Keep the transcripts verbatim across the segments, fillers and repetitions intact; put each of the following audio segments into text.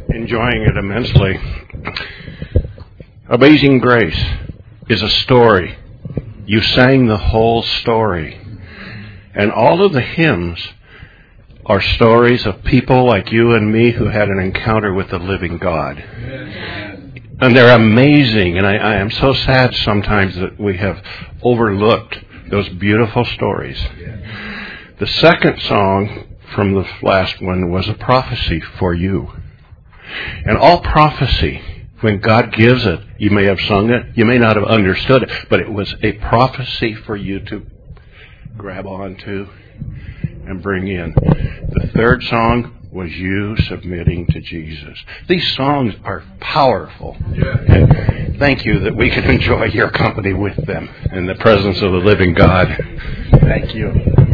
enjoying it immensely. Amazing Grace is a story. You sang the whole story. And all of the hymns are stories of people like you and me who had an encounter with the living God. And they're amazing. And I, I am so sad sometimes that we have overlooked those beautiful stories. The second song from the last one was a prophecy for you. And all prophecy, when God gives it, you may have sung it, you may not have understood it, but it was a prophecy for you to grab onto and bring in. The third song was you submitting to Jesus. These songs are powerful. And thank you that we can enjoy your company with them in the presence of the living God. Thank you.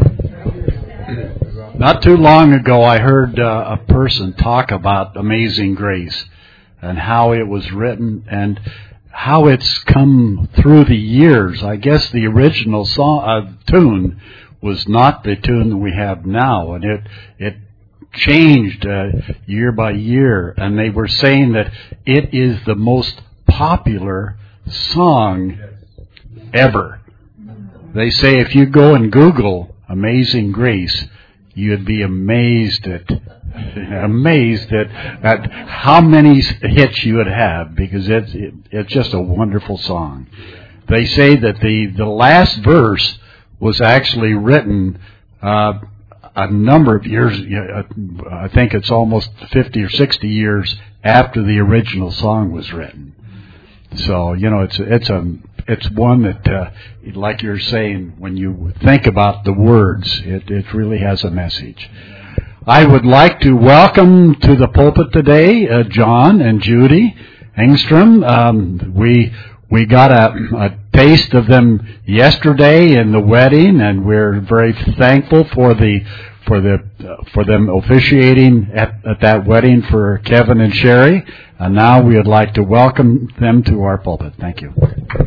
Not too long ago, I heard uh, a person talk about Amazing Grace and how it was written and how it's come through the years. I guess the original song, uh, tune was not the tune that we have now, and it it changed uh, year by year. And they were saying that it is the most popular song ever. They say if you go and Google Amazing Grace, you'd be amazed at amazed at, at how many hits you would have, because it's it, it's just a wonderful song. They say that the, the last verse was actually written uh, a number of years. I think it's almost fifty or sixty years after the original song was written. So you know, it's it's a it's one that, uh, like you're saying, when you think about the words, it, it really has a message. I would like to welcome to the pulpit today uh, John and Judy Engstrom. Um, we we got a, a taste of them yesterday in the wedding, and we're very thankful for the for the uh, for them officiating at, at that wedding for Kevin and Sherry. And now we would like to welcome them to our pulpit. Thank you.